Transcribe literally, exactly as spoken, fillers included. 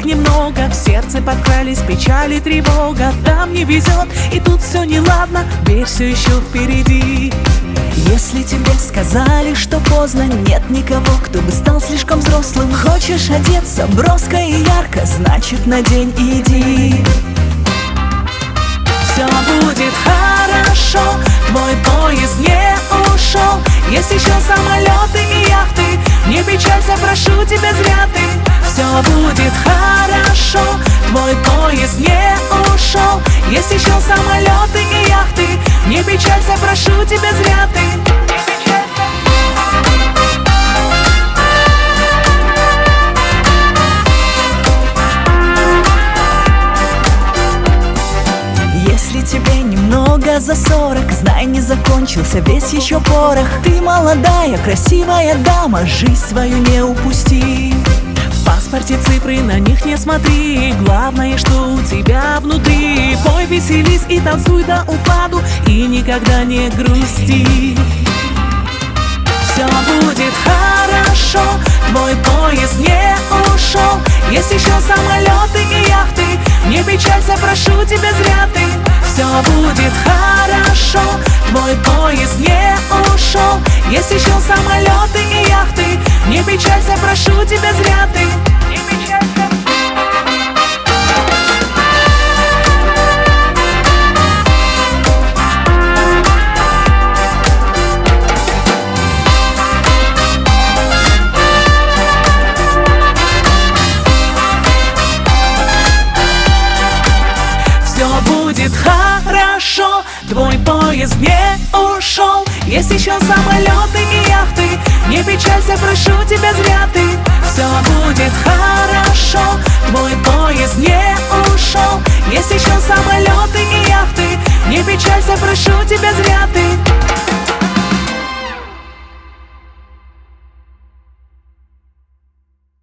их немного, в сердце подкрались печаль и тревога. Там не везет, и тут все неладно, верь, все еще впереди. Если тебе сказали, что поздно, нет никого, кто бы стал слишком взрослым. Хочешь одеться броско и ярко, значит надень и иди. Все будет хорошо, твой поезд не ушел. Есть еще самолеты и яхты, не печалься, прошу тебя, зря ты. Все будет хорошо, твой поезд не ушел. Есть еще самолеты и яхты, не печалься, прошу тебя, зря ты. Если тебе немного за сорок, знай, не закончился весь еще порох. Ты молодая, красивая дама, жизнь свою не упусти. В паспорте цифры, на них не смотри, главное, что у тебя внутри. Пой, веселись и танцуй до упаду, и никогда не грусти. Все будет хорошо, твой поезд не ушел. Есть еще самолеты и яхты, не печалься, прошу тебя, зря ты. Все будет хорошо, твой поезд не ушел. Есть еще самолеты и яхты, не печалься, прошу тебя, зря ты. Не печалься. Будет хорошо, твой поезд не ушел. Есть еще самолеты и яхты, не печалься, прошу тебя, зря ты. Все будет хорошо, твой поезд не ушел. Есть еще самолеты и яхты, не печалься, прошу тебя, зря ты.